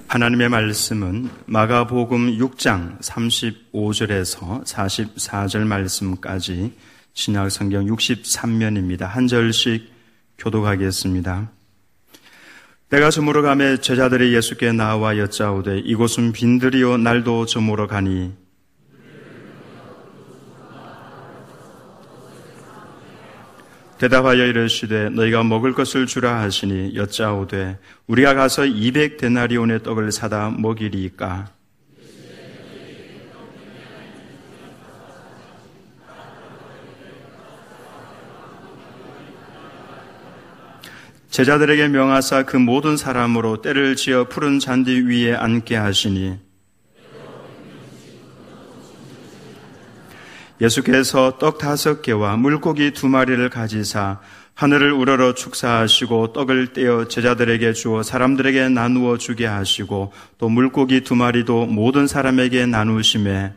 하나님의 말씀은 마가복음 6장 35절에서 44절 말씀까지 신약성경 63면입니다. 한 절씩 교독하겠습니다. 때가 저물어 가매 제자들이 예수께 나와 여짜오되 이곳은 빈들이요 날도 저물어 가니 대답하여 이르시되 너희가 먹을 것을 주라 하시니 여짜오되 우리가 가서 200데나리온의 떡을 사다 먹이리이까. 제자들에게 명하사 그 모든 사람으로 때를 지어 푸른 잔디 위에 앉게 하시니 예수께서 떡 5개와 물고기 2마리를 가지사 하늘을 우러러 축사하시고 떡을 떼어 제자들에게 주어 사람들에게 나누어 주게 하시고 또 물고기 2마리도 모든 사람에게 나누시매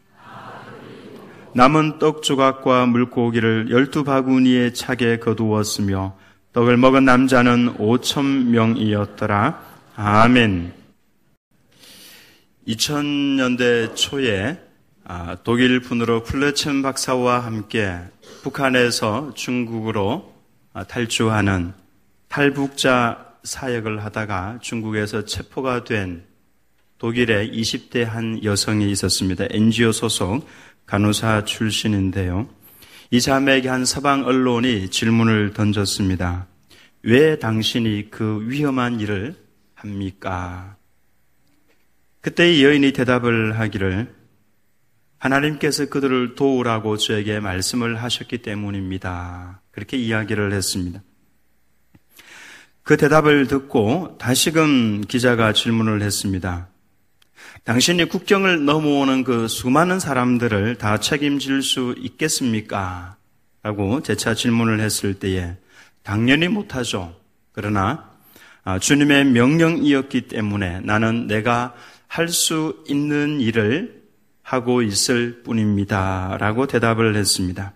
남은 떡 조각과 물고기를 12바구니에 차게 거두었으며 떡을 먹은 남자는 5,000명이었더라. 아멘. 2000년대 초에 독일 분으로 플레첸 박사와 함께 북한에서 중국으로 탈주하는 탈북자 사역을 하다가 중국에서 체포가 된 독일의 20대 한 여성이 있었습니다. NGO 소속 간호사 출신인데요. 이 자매에게 한 서방 언론이 질문을 던졌습니다. 왜 당신이 그 위험한 일을 합니까? 그때 이 여인이 대답을 하기를 하나님께서 그들을 도우라고 저에게 말씀을 하셨기 때문입니다. 그렇게 이야기를 했습니다. 그 대답을 듣고 다시금 기자가 질문을 했습니다. 당신이 국경을 넘어오는 그 수많은 사람들을 다 책임질 수 있겠습니까? 라고 재차 질문을 했을 때에 당연히 못하죠. 그러나 주님의 명령이었기 때문에 나는 내가 할 수 있는 일을 하고 있을 뿐입니다. 라고 대답을 했습니다.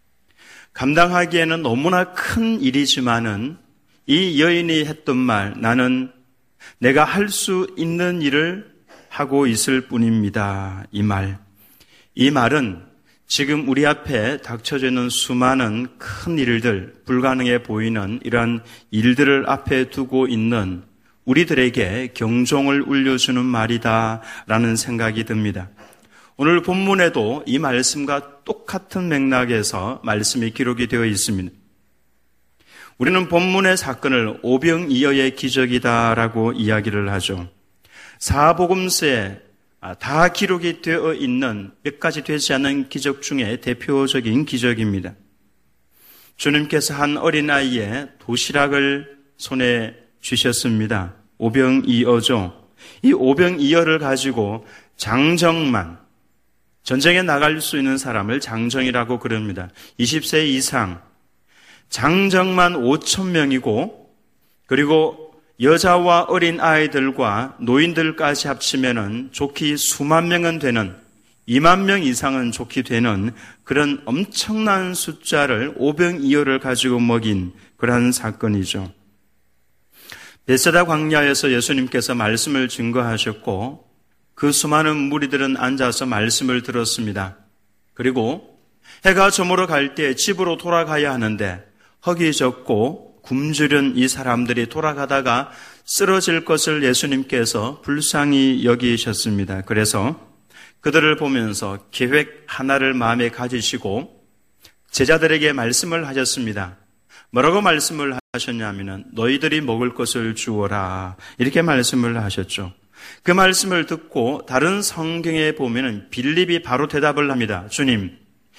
감당하기에는 너무나 큰 일이지만은 이 여인이 했던 말, 나는 내가 할 수 있는 일을 하고 있을 뿐입니다. 이 말은 지금 우리 앞에 닥쳐져 있는 수많은 큰 일들, 불가능해 보이는 이러한 일들을 앞에 두고 있는 우리들에게 경종을 울려주는 말이다라는 생각이 듭니다. 오늘 본문에도 이 말씀과 똑같은 맥락에서 말씀이 기록이 되어 있습니다. 우리는 본문의 사건을 오병이어의 기적이다라고 이야기를 하죠. 사복음서에 다 기록이 되어 있는 몇 가지 되지 않은 기적 중에 대표적인 기적입니다. 주님께서 한 어린아이의 도시락을 손에 쥐셨습니다. 오병이어죠. 이 오병이어를 가지고 장정만, 전쟁에 나갈 수 있는 사람을 장정이라고 그럽니다. 20세 이상, 장정만 5,000명이고 그리고 여자와 어린 아이들과 노인들까지 합치면은 좋기 수만 명은 되는 2만 명 이상은 좋게 되는 그런 엄청난 숫자를 오병이어를 가지고 먹인 그러한 사건이죠. 베세다 광야에서 예수님께서 말씀을 증거하셨고 그 수많은 무리들은 앉아서 말씀을 들었습니다. 그리고 해가 저물어 갈 때 집으로 돌아가야 하는데 허기졌고 굶주린 이 사람들이 돌아가다가 쓰러질 것을 예수님께서 불쌍히 여기셨습니다. 그래서 그들을 보면서 계획 하나를 마음에 가지시고 제자들에게 말씀을 하셨습니다. 뭐라고 말씀을 하셨냐면 너희들이 먹을 것을 주어라 이렇게 말씀을 하셨죠. 그 말씀을 듣고 다른 성경에 보면은 빌립이 바로 대답을 합니다. 주님,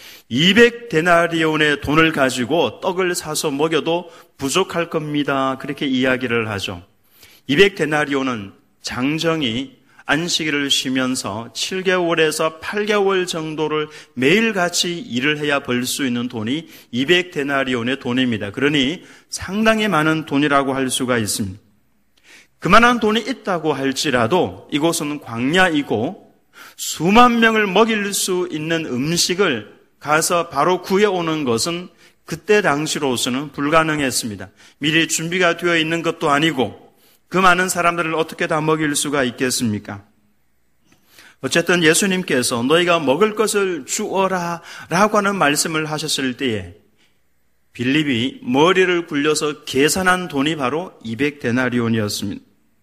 200데나리온의 돈을 가지고 떡을 사서 먹여도 부족할 겁니다. 그렇게 이야기를 하죠. 200데나리온은 장정이 안식일을 쉬면서 7개월에서 8개월 정도를 매일같이 일을 해야 벌 수 있는 돈이 200데나리온의 돈입니다. 그러니 상당히 많은 돈이라고 할 수가 있습니다. 그만한 돈이 있다고 할지라도 이곳은 광야이고 수만 명을 먹일 수 있는 음식을 가서 바로 구해오는 것은 그때 당시로서는 불가능했습니다. 미리 준비가 되어 있는 것도 아니고 그 많은 사람들을 어떻게 다 먹일 수가 있겠습니까? 어쨌든 예수님께서 너희가 먹을 것을 주어라 라고 하는 말씀을 하셨을 때에 빌립이 머리를 굴려서 계산한 돈이 바로 200데나리온이었습니다.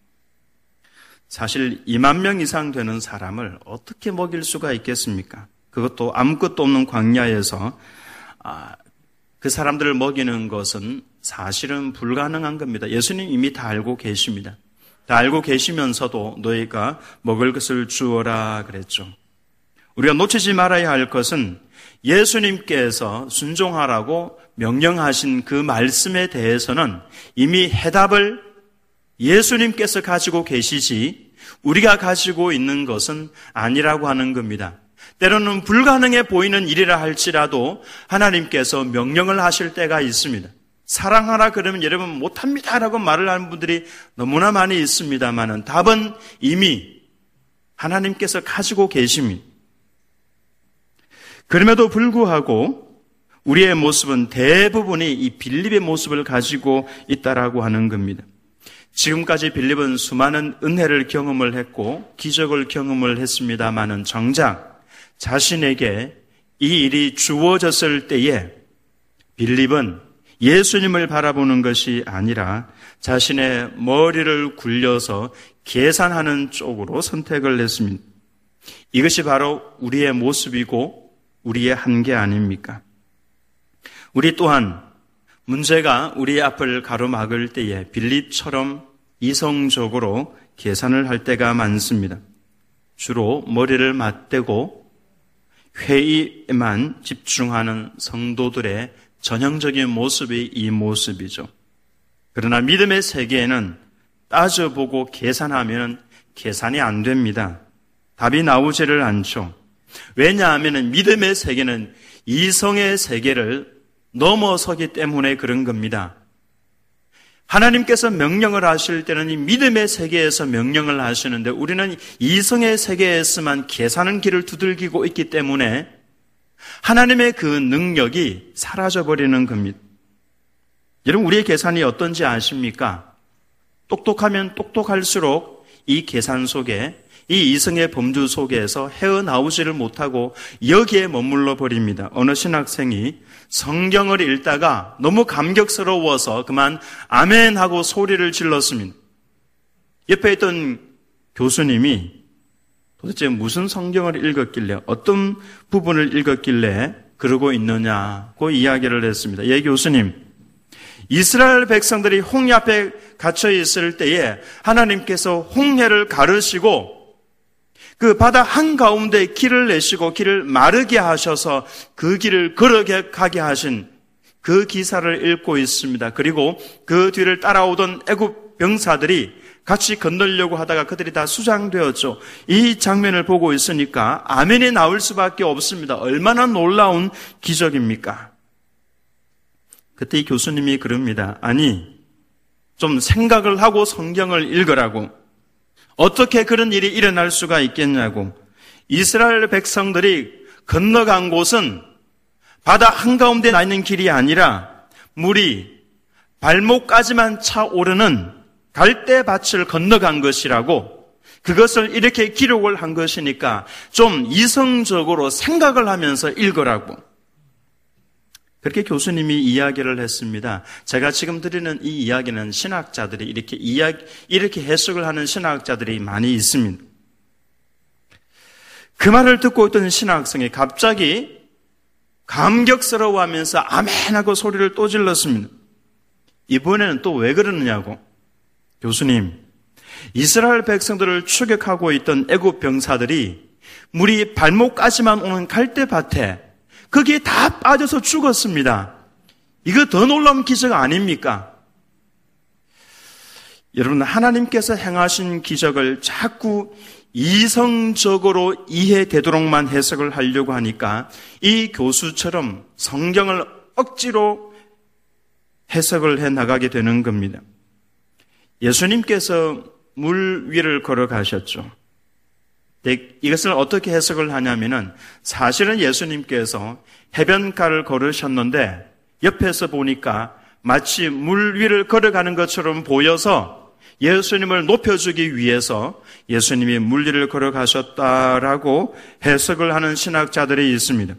사실 2만 명 이상 되는 사람을 어떻게 먹일 수가 있겠습니까? 그것도 아무것도 없는 광야에서 그 사람들을 먹이는 것은 사실은 불가능한 겁니다. 예수님 이미 다 알고 계십니다. 다 알고 계시면서도 너희가 먹을 것을 주어라 그랬죠. 우리가 놓치지 말아야 할 것은 예수님께서 순종하라고 명령하신 그 말씀에 대해서는 이미 해답을 예수님께서 가지고 계시지 우리가 가지고 있는 것은 아니라고 하는 겁니다. 때로는 불가능해 보이는 일이라 할지라도 하나님께서 명령을 하실 때가 있습니다. 사랑하라 그러면 여러분 못합니다 라고 말을 하는 분들이 너무나 많이 있습니다만은 답은 이미 하나님께서 가지고 계십니다. 그럼에도 불구하고 우리의 모습은 대부분이 이 빌립의 모습을 가지고 있다라고 하는 겁니다. 지금까지 빌립은 수많은 은혜를 경험을 했고 기적을 경험을 했습니다마는 정작 자신에게 이 일이 주어졌을 때에 빌립은 예수님을 바라보는 것이 아니라 자신의 머리를 굴려서 계산하는 쪽으로 선택을 했습니다. 이것이 바로 우리의 모습이고 우리의 한계 아닙니까? 우리 또한 문제가 우리 앞을 가로막을 때에 빌립처럼 이성적으로 계산을 할 때가 많습니다. 주로 머리를 맞대고 회의에만 집중하는 성도들의 전형적인 모습이 이 모습이죠. 그러나 믿음의 세계에는 따져보고 계산하면 계산이 안 됩니다. 답이 나오지를 않죠. 왜냐하면 믿음의 세계는 이성의 세계를 넘어서기 때문에 그런 겁니다. 하나님께서 명령을 하실 때는 이 믿음의 세계에서 명령을 하시는데 우리는 이성의 세계에서만 계산의 길을 두들기고 있기 때문에 하나님의 그 능력이 사라져버리는 겁니다. 여러분 우리의 계산이 어떤지 아십니까? 똑똑하면 똑똑할수록 이 계산 속에 이 이성의 범주 속에서 헤어나오지를 못하고 여기에 머물러 버립니다. 어느 신학생이 성경을 읽다가 너무 감격스러워서 그만 아멘 하고 소리를 질렀습니다. 옆에 있던 교수님이 도대체 무슨 성경을 읽었길래 어떤 부분을 읽었길래 그러고 있느냐고 이야기를 했습니다. 예, 교수님, 이스라엘 백성들이 홍해 앞에 갇혀 있을 때에 하나님께서 홍해를 가르시고 그 바다 한가운데 길을 내시고 길을 마르게 하셔서 그 길을 걸어가게 하신 그 기사를 읽고 있습니다. 그리고 그 뒤를 따라오던 애굽 병사들이 같이 건너려고 하다가 그들이 다 수장되었죠. 이 장면을 보고 있으니까 아멘이 나올 수밖에 없습니다. 얼마나 놀라운 기적입니까? 그때 이 교수님이 그럽니다. 아니, 좀 생각을 하고 성경을 읽으라고. 어떻게 그런 일이 일어날 수가 있겠냐고. 이스라엘 백성들이 건너간 곳은 바다 한가운데 나 있는 길이 아니라 물이 발목까지만 차오르는 갈대밭을 건너간 것이라고, 그것을 이렇게 기록을 한 것이니까 좀 이성적으로 생각을 하면서 읽으라고. 그렇게 교수님이 이야기를 했습니다. 제가 지금 드리는 이 이야기는 신학자들이 이렇게 해석을 하는 신학자들이 많이 있습니다. 그 말을 듣고 있던 신학생이 갑자기 감격스러워하면서 아멘하고 소리를 또 질렀습니다. 이번에는 또 왜 그러느냐고. 교수님, 이스라엘 백성들을 추격하고 있던 애굽 병사들이 물이 발목까지만 오는 갈대밭에 거기에 다 빠져서 죽었습니다. 이거 더 놀라운 기적 아닙니까? 여러분, 하나님께서 행하신 기적을 자꾸 이성적으로 이해되도록만 해석을 하려고 하니까 이 교수처럼 성경을 억지로 해석을 해 나가게 되는 겁니다. 예수님께서 물 위를 걸어가셨죠. 이것을 어떻게 해석을 하냐면은 사실은 예수님께서 해변가를 걸으셨는데 옆에서 보니까 마치 물 위를 걸어가는 것처럼 보여서 예수님을 높여주기 위해서 예수님이 물리를 걸어가셨다라고 해석을 하는 신학자들이 있습니다.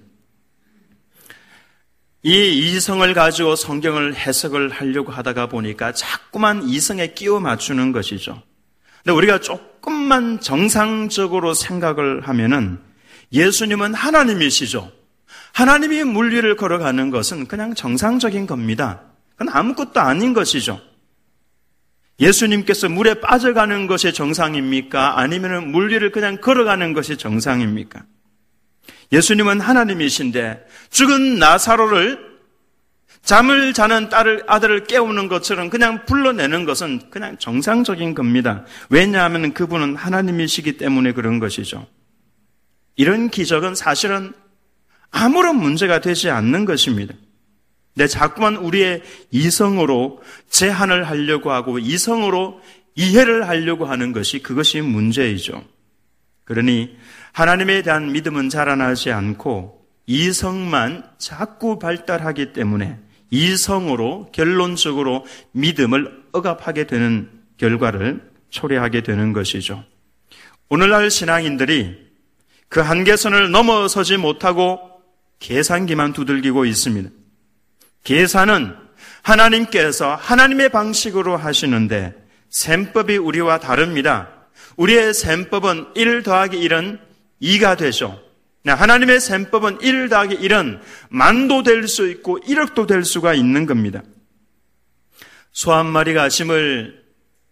이 이성을 가지고 성경을 해석을 하려고 하다가 보니까 자꾸만 이성에 끼워 맞추는 것이죠. 근데 우리가 조금만 정상적으로 생각을 하면은 예수님은 하나님이시죠. 하나님이 물리를 걸어가는 것은 그냥 정상적인 겁니다. 그건 아무것도 아닌 것이죠. 예수님께서 물에 빠져가는 것이 정상입니까? 아니면 물리를 그냥 걸어가는 것이 정상입니까? 예수님은 하나님이신데 죽은 나사로를 잠을 자는 아들을 깨우는 것처럼 그냥 불러내는 것은 그냥 정상적인 겁니다. 왜냐하면 그분은 하나님이시기 때문에 그런 것이죠. 이런 기적은 사실은 아무런 문제가 되지 않는 것입니다. 근데 자꾸만 우리의 이성으로 제한을 하려고 하고 이성으로 이해를 하려고 하는 그것이 문제이죠. 그러니 하나님에 대한 믿음은 자라나지 않고 이성만 자꾸 발달하기 때문에 이성으로 결론적으로 믿음을 억압하게 되는 결과를 초래하게 되는 것이죠. 오늘날 신앙인들이 그 한계선을 넘어서지 못하고 계산기만 두들기고 있습니다. 계산은 하나님께서 하나님의 방식으로 하시는데 셈법이 우리와 다릅니다. 우리의 셈법은 1 더하기 1은 2가 되죠. 하나님의 셈법은 1 더하기 1은 만도 될 수 있고 1억도 될 수가 있는 겁니다. 소 한 마리가 짐을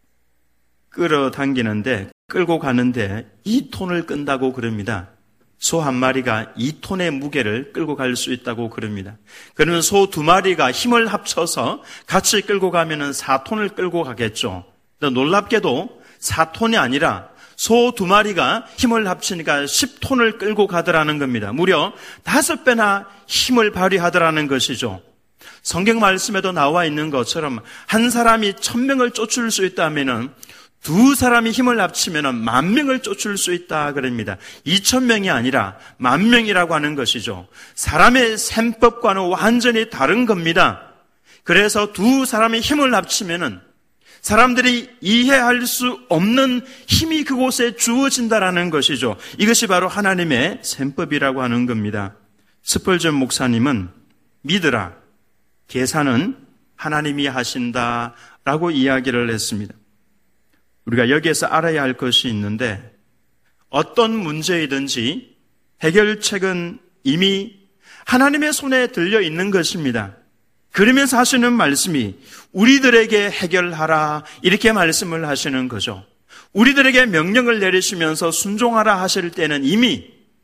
끌고 가는데 2톤을 끈다고 그럽니다. 소 한 마리가 2톤의 무게를 끌고 갈 수 있다고 그럽니다. 그러면 소 2마리가 힘을 합쳐서 같이 끌고 가면은 4톤을 끌고 가겠죠. 놀랍게도 4톤이 아니라 소 2마리가 힘을 합치니까 10톤을 끌고 가더라는 겁니다. 무려 5배나 힘을 발휘하더라는 것이죠. 성경 말씀에도 나와 있는 것처럼 한 사람이 1000명을 쫓을 수 있다면은 2사람이 힘을 합치면 10,000명을 쫓을 수 있다 그럽니다. 2,000명이 아니라 10,000명이라고 하는 것이죠. 사람의 셈법과는 완전히 다른 겁니다. 그래서 2사람이 힘을 합치면 사람들이 이해할 수 없는 힘이 그곳에 주어진다라는 것이죠. 이것이 바로 하나님의 셈법이라고 하는 겁니다. 스펄전 목사님은 믿으라, 계산은 하나님이 하신다라고 이야기를 했습니다. 우리가 여기에서 알아야 할 것이 있는데 어떤 문제이든지 해결책은 이미 하나님의 손에 들려 있는 것입니다. 그러면서 하시는 말씀이 우리들에게 해결하라 이렇게 말씀을 하시는 거죠. 우리들에게 명령을 내리시면서 순종하라 하실 때는 이미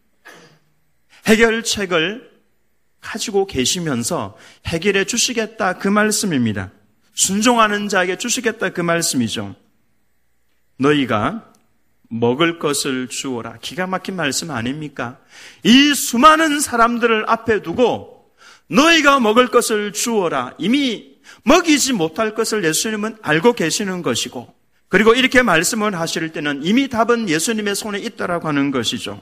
해결책을 가지고 계시면서 해결해 주시겠다 그 말씀입니다. 순종하는 자에게 주시겠다 그 말씀이죠. 너희가 먹을 것을 주어라. 기가 막힌 말씀 아닙니까? 이 수많은 사람들을 앞에 두고 너희가 먹을 것을 주어라. 이미 먹이지 못할 것을 예수님은 알고 계시는 것이고, 그리고 이렇게 말씀을 하실 때는 이미 답은 예수님의 손에 있다라고 하는 것이죠.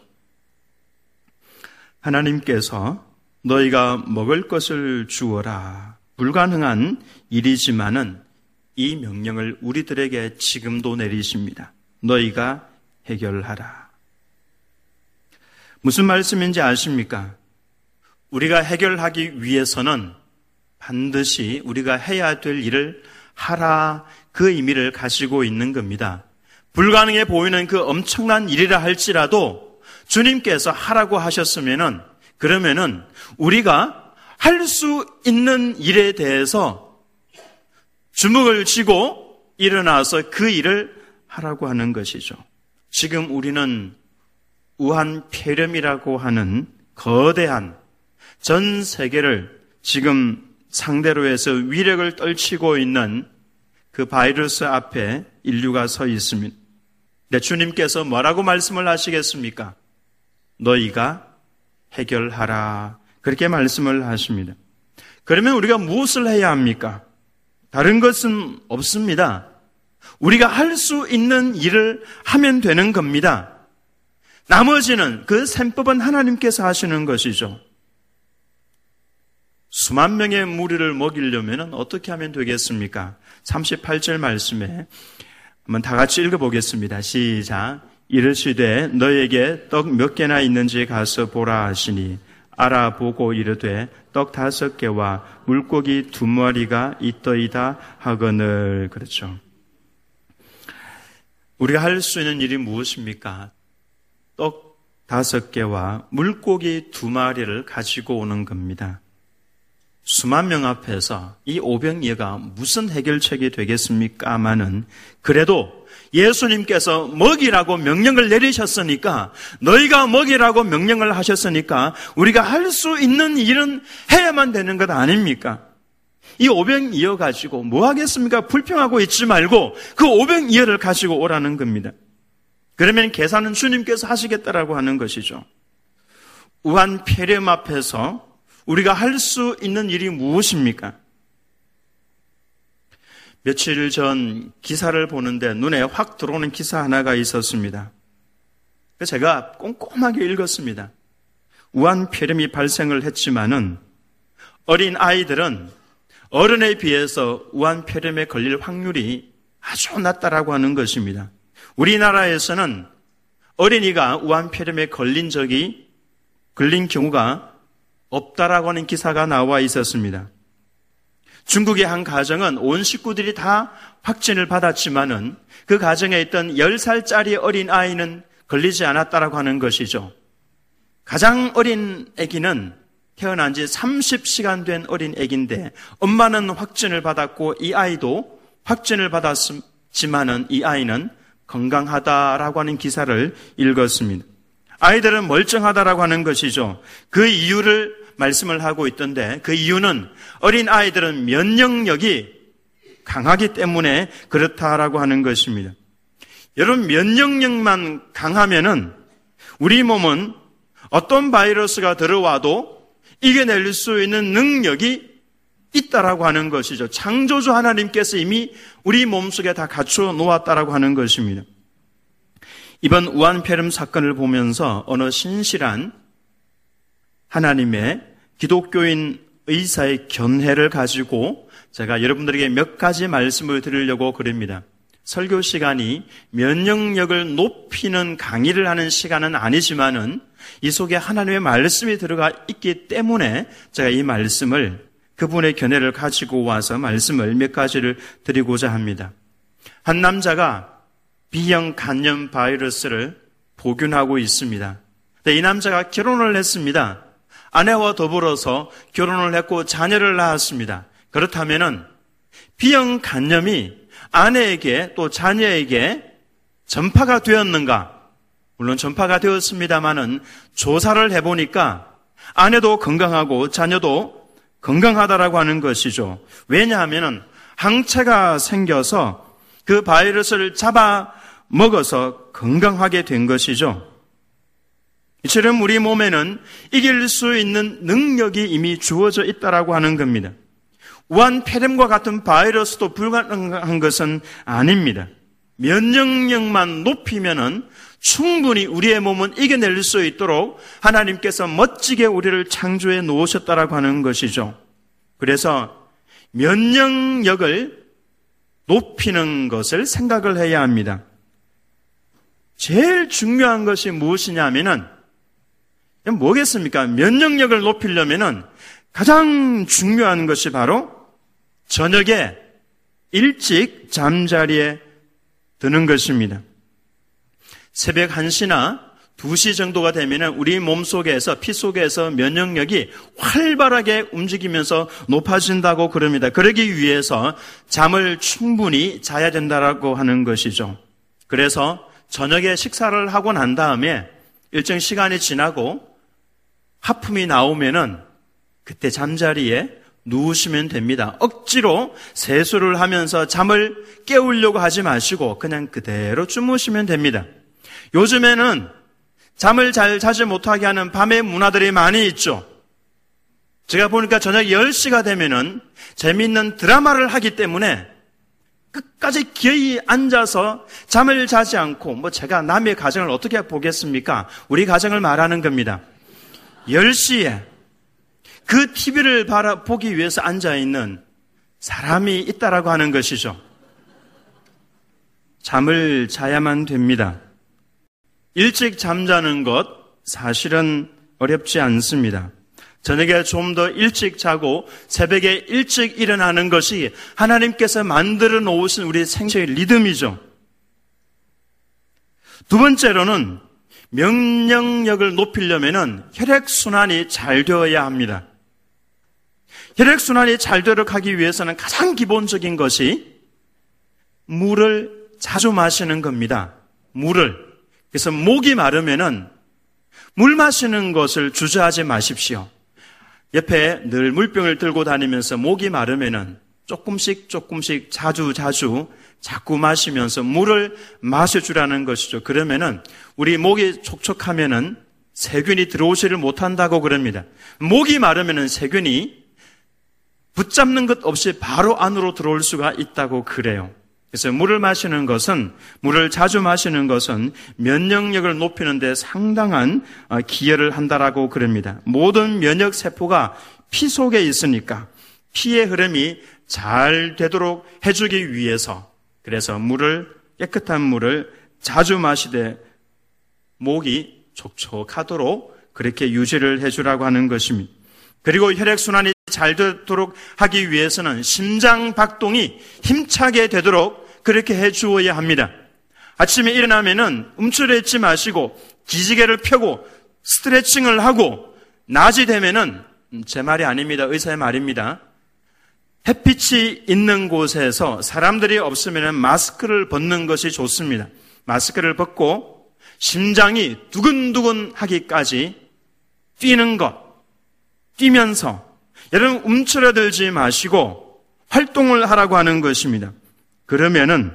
하나님께서 너희가 먹을 것을 주어라. 불가능한 일이지만은 이 명령을 우리들에게 지금도 내리십니다. 너희가 해결하라. 무슨 말씀인지 아십니까? 우리가 해결하기 위해서는 반드시 우리가 해야 될 일을 하라 그 의미를 가지고 있는 겁니다. 불가능해 보이는 그 엄청난 일이라 할지라도 주님께서 하라고 하셨으면은 그러면은 우리가 할 수 있는 일에 대해서 주먹을 쥐고 일어나서 그 일을 하라고 하는 것이죠. 지금 우리는 우한 폐렴이라고 하는 거대한 전 세계를 지금 상대로 해서 위력을 떨치고 있는 그 바이러스 앞에 인류가 서 있습니다. 근데 주님께서 뭐라고 말씀을 하시겠습니까? 너희가 해결하라. 그렇게 말씀을 하십니다. 그러면 우리가 무엇을 해야 합니까? 다른 것은 없습니다. 우리가 할 수 있는 일을 하면 되는 겁니다. 나머지는 그 셈법은 하나님께서 하시는 것이죠. 수만 명의 무리를 먹이려면 어떻게 하면 되겠습니까? 38절 말씀에 한번 다 같이 읽어보겠습니다. 시작. 이르시되 너에게 떡 몇 개나 있는지 가서 보라 하시니 알아보고 이르되 떡 5개와 물고기 2마리가 있더이다 하거늘. 그렇죠. 우리가 할 수 있는 일이 무엇입니까? 떡 5개와 물고기 2마리를 가지고 오는 겁니다. 수만 명 앞에서 이 오병이어가 무슨 해결책이 되겠습니까마는 그래도 예수님께서 먹이라고 명령을 내리셨으니까, 너희가 먹이라고 명령을 하셨으니까 우리가 할 수 있는 일은 해야만 되는 것 아닙니까? 이 오병이어 가지고 뭐 하겠습니까? 불평하고 있지 말고 그 오병이어를 가지고 오라는 겁니다. 그러면 계산은 주님께서 하시겠다라고 하는 것이죠. 우한 폐렴 앞에서 우리가 할 수 있는 일이 무엇입니까? 며칠 전 기사를 보는데 눈에 확 들어오는 기사 하나가 있었습니다. 제가 꼼꼼하게 읽었습니다. 우한 폐렴이 발생을 했지만은 어린 아이들은 어른에 비해서 우한 폐렴에 걸릴 확률이 아주 낮다라고 하는 것입니다. 우리나라에서는 어린이가 우한 폐렴에 걸린 경우가 없다라고 하는 기사가 나와 있었습니다. 중국의 한 가정은 온 식구들이 다 확진을 받았지만은 그 가정에 있던 10살짜리 어린 아이는 걸리지 않았다라고 하는 것이죠. 가장 어린 아기는 태어난 지 30시간 된 어린 아기인데 엄마는 확진을 받았고 이 아이도 확진을 받았지만은 이 아이는 건강하다라고 하는 기사를 읽었습니다. 아이들은 멀쩡하다라고 하는 것이죠. 그 이유를 말씀을 하고 있던데 그 이유는 어린 아이들은 면역력이 강하기 때문에 그렇다라고 하는 것입니다. 여러분, 면역력만 강하면은 우리 몸은 어떤 바이러스가 들어와도 이겨낼 수 있는 능력이 있다라고 하는 것이죠. 창조주 하나님께서 이미 우리 몸속에 다 갖추어 놓았다라고 하는 것입니다. 이번 우한폐렴 사건을 보면서 어느 신실한 하나님의 기독교인 의사의 견해를 가지고 제가 여러분들에게 몇 가지 말씀을 드리려고 그럽니다. 설교 시간이 면역력을 높이는 강의를 하는 시간은 아니지만은 이 속에 하나님의 말씀이 들어가 있기 때문에 제가 이 말씀을 그분의 견해를 가지고 와서 말씀을 몇 가지를 드리고자 합니다. 한 남자가 B형 간염 바이러스를 보균하고 있습니다. 이 남자가 결혼을 했습니다. 아내와 더불어서 결혼을 했고 자녀를 낳았습니다. 그렇다면은 B형 간염이 아내에게 또 자녀에게 전파가 되었는가? 물론 전파가 되었습니다마는 조사를 해보니까 아내도 건강하고 자녀도 건강하다라고 하는 것이죠. 왜냐하면은 항체가 생겨서 그 바이러스를 잡아 먹어서 건강하게 된 것이죠. 이처럼 우리 몸에는 이길 수 있는 능력이 이미 주어져 있다라고 하는 겁니다. 우한폐렴과 같은 바이러스도 불가능한 것은 아닙니다. 면역력만 높이면은 충분히 우리의 몸은 이겨낼 수 있도록 하나님께서 멋지게 우리를 창조해 놓으셨다라고 하는 것이죠. 그래서 면역력을 높이는 것을 생각을 해야 합니다. 제일 중요한 것이 무엇이냐면은 뭐겠습니까? 면역력을 높이려면은 가장 중요한 것이 바로 저녁에 일찍 잠자리에 드는 것입니다. 새벽 1시나 2시 정도가 되면은 우리 몸속에서, 피 속에서 면역력이 활발하게 움직이면서 높아진다고 그럽니다. 그러기 위해서 잠을 충분히 자야 된다라고 하는 것이죠. 그래서 저녁에 식사를 하고 난 다음에 일정 시간이 지나고 하품이 나오면은 그때 잠자리에 누우시면 됩니다. 억지로 세수를 하면서 잠을 깨우려고 하지 마시고 그냥 그대로 주무시면 됩니다. 요즘에는 잠을 잘 자지 못하게 하는 밤의 문화들이 많이 있죠. 제가 보니까 저녁 10시가 되면은 재미있는 드라마를 하기 때문에 끝까지 기어이 앉아서 잠을 자지 않고 제가 남의 가정을 어떻게 보겠습니까? 우리 가정을 말하는 겁니다. 10시에 그 TV를 보기 위해서 앉아있는 사람이 있다라고 하는 것이죠. 잠을 자야만 됩니다. 일찍 잠자는 것 사실은 어렵지 않습니다. 저녁에 좀 더 일찍 자고 새벽에 일찍 일어나는 것이 하나님께서 만들어 놓으신 우리 생체의 리듬이죠. 두 번째로는 면역력을 높이려면 혈액순환이 잘 되어야 합니다. 혈액순환이 잘 되도록 하기 위해서는 가장 기본적인 것이 물을 자주 마시는 겁니다. 물을. 그래서 목이 마르면은 물 마시는 것을 주저하지 마십시오. 옆에 늘 물병을 들고 다니면서 목이 마르면은 조금씩 자꾸 마시면서 물을 마셔주라는 것이죠. 그러면은 우리 목이 촉촉하면은 세균이 들어오지를 못한다고 그럽니다. 목이 마르면은 세균이 붙잡는 것 없이 바로 안으로 들어올 수가 있다고 그래요. 그래서 물을 자주 마시는 것은 면역력을 높이는 데 상당한 기여를 한다라고 그럽니다. 모든 면역 세포가 피 속에 있으니까 피의 흐름이 잘 되도록 해주기 위해서 그래서 깨끗한 물을 자주 마시되 목이 촉촉하도록 그렇게 유지를 해주라고 하는 것입니다. 그리고 혈액순환이 잘 되도록 하기 위해서는 심장 박동이 힘차게 되도록 그렇게 해주어야 합니다. 아침에 일어나면은 움츠려 있지 마시고 기지개를 펴고 스트레칭을 하고 낮이 되면은 제 말이 아닙니다. 의사의 말입니다. 햇빛이 있는 곳에서 사람들이 없으면 마스크를 벗는 것이 좋습니다. 마스크를 벗고 심장이 두근두근 하기까지 뛰면서 여러분 움츠러들지 마시고 활동을 하라고 하는 것입니다. 그러면은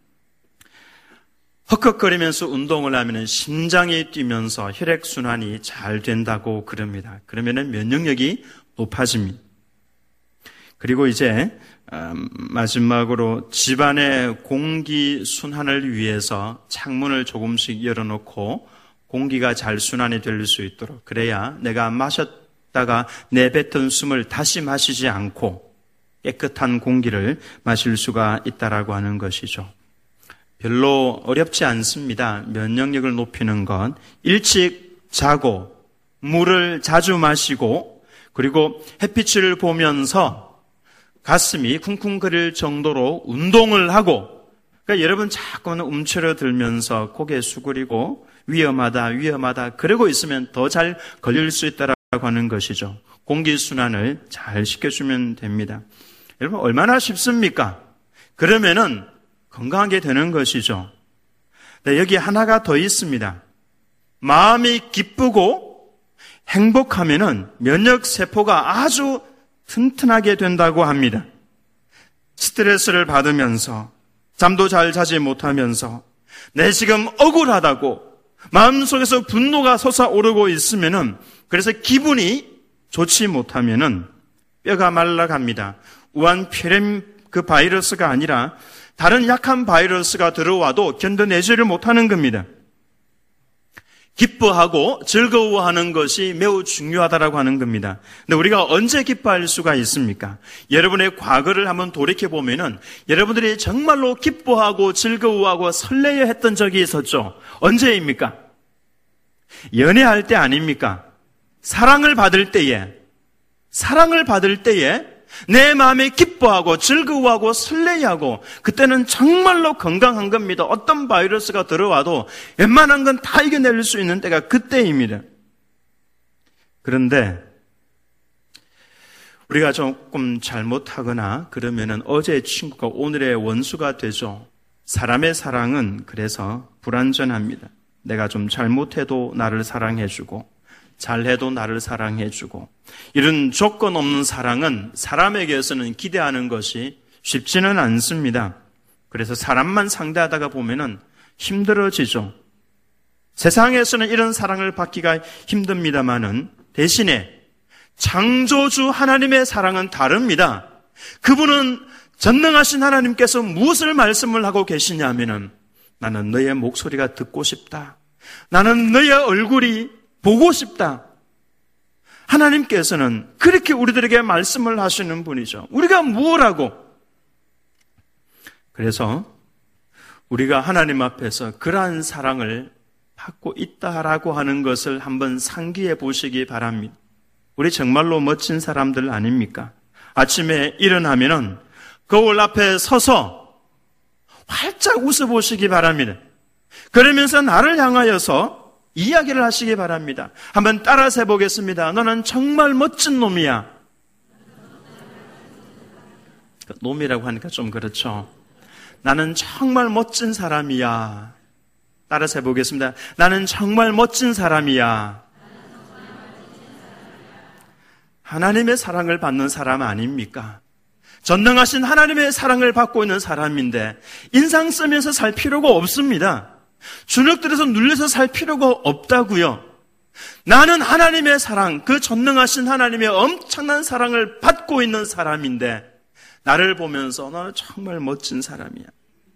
헉헉거리면서 운동을 하면은 심장이 뛰면서 혈액순환이 잘 된다고 그럽니다. 그러면은 면역력이 높아집니다. 그리고 이제 마지막으로 집안의 공기 순환을 위해서 창문을 조금씩 열어놓고 공기가 잘 순환이 될 수 있도록 그래야 내가 마셨다가 내뱉은 숨을 다시 마시지 않고 깨끗한 공기를 마실 수가 있다라고 하는 것이죠. 별로 어렵지 않습니다. 면역력을 높이는 건 일찍 자고 물을 자주 마시고 그리고 햇빛을 보면서 가슴이 쿵쿵거릴 정도로 운동을 하고 그러니까 여러분 자꾸는 움츠러들면서 고개 수그리고 위험하다 그러고 있으면 더 잘 걸릴 수 있다라고 하는 것이죠. 공기순환을 잘 시켜주면 됩니다. 여러분 얼마나 쉽습니까? 그러면은 건강하게 되는 것이죠. 네, 여기 하나가 더 있습니다. 마음이 기쁘고 행복하면은 면역세포가 아주 튼튼하게 된다고 합니다. 스트레스를 받으면서 잠도 잘 자지 못하면서 내 지금 억울하다고 마음속에서 분노가 솟아오르고 있으면은 그래서 기분이 좋지 못하면은 뼈가 말라갑니다. 우한폐렴 그 바이러스가 아니라 다른 약한 바이러스가 들어와도 견뎌내지를 못하는 겁니다. 기뻐하고 즐거워하는 것이 매우 중요하다라고 하는 겁니다. 근데 우리가 언제 기뻐할 수가 있습니까? 여러분의 과거를 한번 돌이켜보면은 여러분들이 정말로 기뻐하고 즐거워하고 설레어 했던 적이 있었죠. 언제입니까? 연애할 때 아닙니까? 사랑을 받을 때에 내 마음에 기뻐하고 즐거워하고 설레하고 그때는 정말로 건강한 겁니다. 어떤 바이러스가 들어와도 웬만한 건 다 이겨낼 수 있는 때가 그때입니다. 그런데 우리가 조금 잘못하거나 그러면은 어제의 친구가 오늘의 원수가 되죠. 사람의 사랑은 그래서 불완전합니다. 내가 좀 잘못해도 나를 사랑해주고 잘해도 나를 사랑해주고 이런 조건 없는 사랑은 사람에게서는 기대하는 것이 쉽지는 않습니다. 그래서 사람만 상대하다가 보면은 힘들어지죠. 세상에서는 이런 사랑을 받기가 힘듭니다만은 대신에 창조주 하나님의 사랑은 다릅니다. 그분은 전능하신 하나님께서 무엇을 말씀을 하고 계시냐면은 나는 너의 목소리가 듣고 싶다. 나는 너의 얼굴이 보고 싶다. 하나님께서는 그렇게 우리들에게 말씀을 하시는 분이죠. 우리가 무엇하고? 그래서 우리가 하나님 앞에서 그러한 사랑을 받고 있다라고 하는 것을 한번 상기해 보시기 바랍니다. 우리 정말로 멋진 사람들 아닙니까? 아침에 일어나면은 거울 앞에 서서 활짝 웃어보시기 바랍니다. 그러면서 나를 향하여서 이야기를 하시기 바랍니다. 한번 따라서 해보겠습니다. 너는 정말 멋진 놈이야. 놈이라고 하니까 좀 그렇죠. 나는 정말 멋진 사람이야. 따라서 해보겠습니다. 나는 정말 멋진 사람이야. 하나님의 사랑을 받는 사람 아닙니까? 전능하신 하나님의 사랑을 받고 있는 사람인데 인상 쓰면서 살 필요가 없습니다. 주눅들어서 눌려서 살 필요가 없다고요. 나는 하나님의 사랑, 그 전능하신 하나님의 엄청난 사랑을 받고 있는 사람인데 나를 보면서 너는 정말 멋진 사람이야.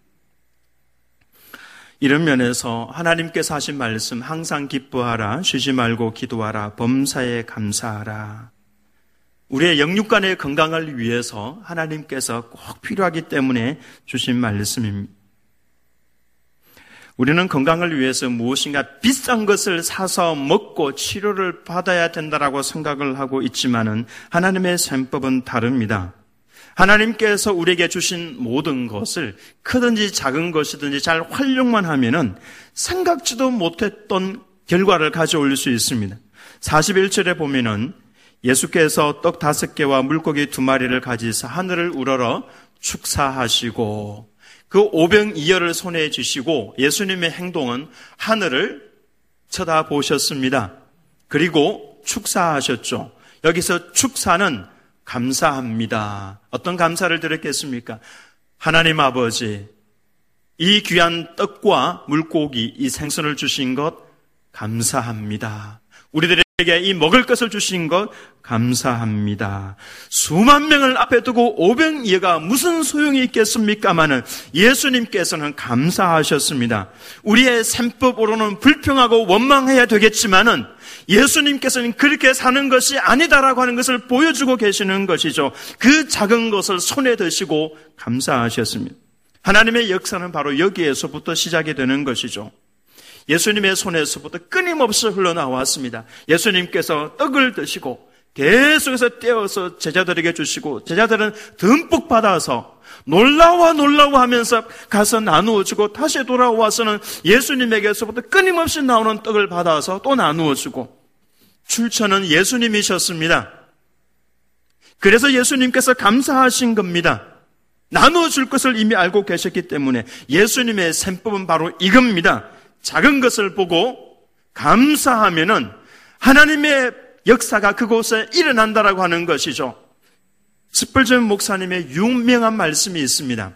이런 면에서 하나님께서 하신 말씀, 항상 기뻐하라, 쉬지 말고 기도하라, 범사에 감사하라. 우리의 영육간의 건강을 위해서 하나님께서 꼭 필요하기 때문에 주신 말씀입니다. 우리는 건강을 위해서 무엇인가 비싼 것을 사서 먹고 치료를 받아야 된다라고 생각을 하고 있지만은 하나님의 셈법은 다릅니다. 하나님께서 우리에게 주신 모든 것을 크든지 작은 것이든지 잘 활용만 하면은 생각지도 못했던 결과를 가져올 수 있습니다. 41절에 보면은 예수께서 떡 5개와 물고기 2마리를 가지사 하늘을 우러러 축사하시고 그 오병이어를 손에 쥐시고 예수님의 행동은 하늘을 쳐다보셨습니다. 그리고 축사하셨죠. 여기서 축사는 감사합니다. 어떤 감사를 드렸겠습니까? 하나님 아버지, 이 귀한 떡과 물고기, 이 생선을 주신 것 감사합니다. 우리들에게 이 먹을 것을 주신 것 감사합니다. 수만 명을 앞에 두고 오병이어가 무슨 소용이 있겠습니까마는 예수님께서는 감사하셨습니다. 우리의 셈법으로는 불평하고 원망해야 되겠지만은 예수님께서는 그렇게 사는 것이 아니다라고 하는 것을 보여주고 계시는 것이죠. 그 작은 것을 손에 드시고 감사하셨습니다. 하나님의 역사는 바로 여기에서부터 시작이 되는 것이죠. 예수님의 손에서부터 끊임없이 흘러나왔습니다. 예수님께서 떡을 드시고 계속해서 떼어서 제자들에게 주시고 제자들은 듬뿍 받아서 놀라워하면서 가서 나누어 주고 다시 돌아와서는 예수님에게서부터 끊임없이 나오는 떡을 받아서 또 나누어 주고 출처는 예수님이셨습니다. 그래서 예수님께서 감사하신 겁니다. 나누어 줄 것을 이미 알고 계셨기 때문에 예수님의 셈법은 바로 이겁니다. 작은 것을 보고 감사하면은 하나님의 역사가 그곳에 일어난다라고 하는 것이죠. 스펄전 목사님의 유명한 말씀이 있습니다.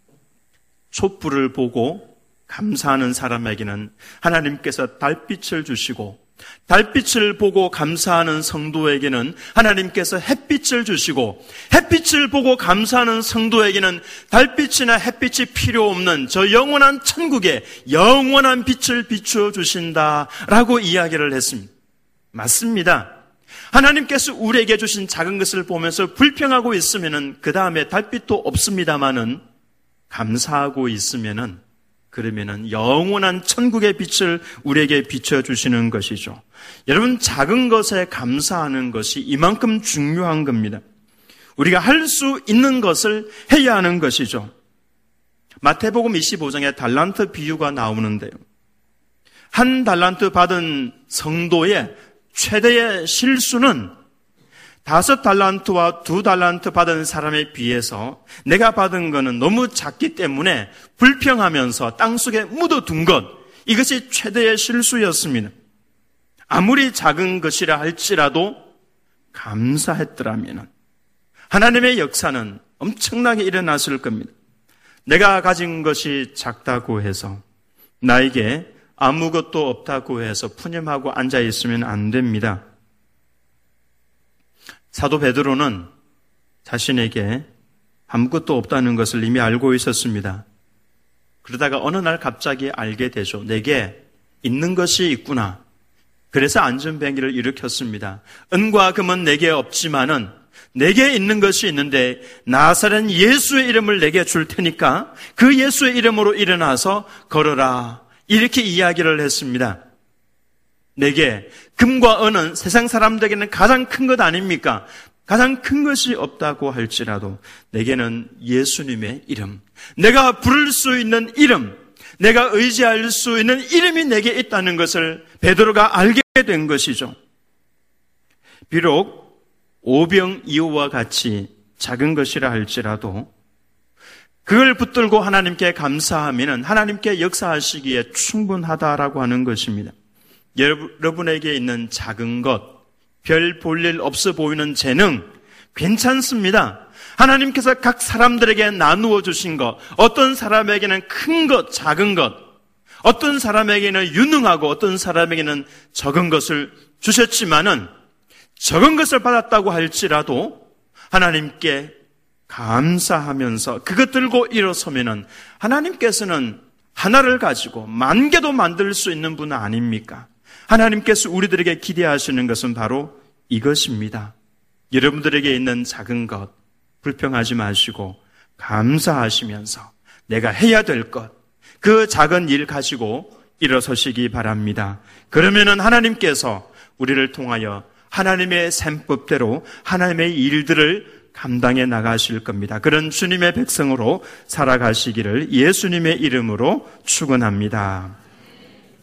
촛불을 보고 감사하는 사람에게는 하나님께서 달빛을 주시고 달빛을 보고 감사하는 성도에게는 하나님께서 햇빛을 주시고 햇빛을 보고 감사하는 성도에게는 달빛이나 햇빛이 필요 없는 저 영원한 천국에 영원한 빛을 비추어 주신다라고 이야기를 했습니다. 맞습니다. 하나님께서 우리에게 주신 작은 것을 보면서 불평하고 있으면은 그 다음에 달빛도 없습니다마는 감사하고 있으면은 그러면은 영원한 천국의 빛을 우리에게 비춰주시는 것이죠. 여러분, 작은 것에 감사하는 것이 이만큼 중요한 겁니다. 우리가 할 수 있는 것을 해야 하는 것이죠. 마태복음 25장에 달란트 비유가 나오는데요. 한 달란트 받은 성도의 최대의 실수는 5달란트와 2달란트 받은 사람에 비해서 내가 받은 것은 너무 작기 때문에 불평하면서 땅속에 묻어둔 것, 이것이 최대의 실수였습니다. 아무리 작은 것이라 할지라도 감사했더라면 하나님의 역사는 엄청나게 일어났을 겁니다. 내가 가진 것이 작다고 해서 나에게 아무것도 없다고 해서 푸념하고 앉아있으면 안 됩니다. 사도 베드로는 자신에게 아무것도 없다는 것을 이미 알고 있었습니다. 그러다가 어느 날 갑자기 알게 되죠. 내게 있는 것이 있구나. 그래서 안전뱅이를 일으켰습니다. 은과 금은 내게 없지만은 내게 있는 것이 있는데 나사렛 예수의 이름을 내게 줄 테니까 그 예수의 이름으로 일어나서 걸어라. 이렇게 이야기를 했습니다. 내게 금과 은은 세상 사람들에게는 가장 큰 것 아닙니까? 가장 큰 것이 없다고 할지라도 내게는 예수님의 이름, 내가 부를 수 있는 이름, 내가 의지할 수 있는 이름이 내게 있다는 것을 베드로가 알게 된 것이죠. 비록 오병이어와 같이 작은 것이라 할지라도 그걸 붙들고 하나님께 감사하면 하나님께 역사하시기에 충분하다라고 하는 것입니다. 여러분에게 있는 작은 것, 별 볼 일 없어 보이는 재능 괜찮습니다. 하나님께서 각 사람들에게 나누어 주신 것, 어떤 사람에게는 큰 것, 작은 것, 어떤 사람에게는 유능하고 어떤 사람에게는 적은 것을 주셨지만은 적은 것을 받았다고 할지라도 하나님께 감사하면서 그것 들고 일어서면은 하나님께서는 하나를 가지고 10,000개도 만들 수 있는 분 아닙니까? 하나님께서 우리들에게 기대하시는 것은 바로 이것입니다. 여러분들에게 있는 작은 것 불평하지 마시고 감사하시면서 내가 해야 될 것, 그 작은 일 가지고 일어서시기 바랍니다. 그러면은 하나님께서 우리를 통하여 하나님의 셈법대로 하나님의 일들을 감당해 나가실 겁니다. 그런 주님의 백성으로 살아가시기를 예수님의 이름으로 축원합니다.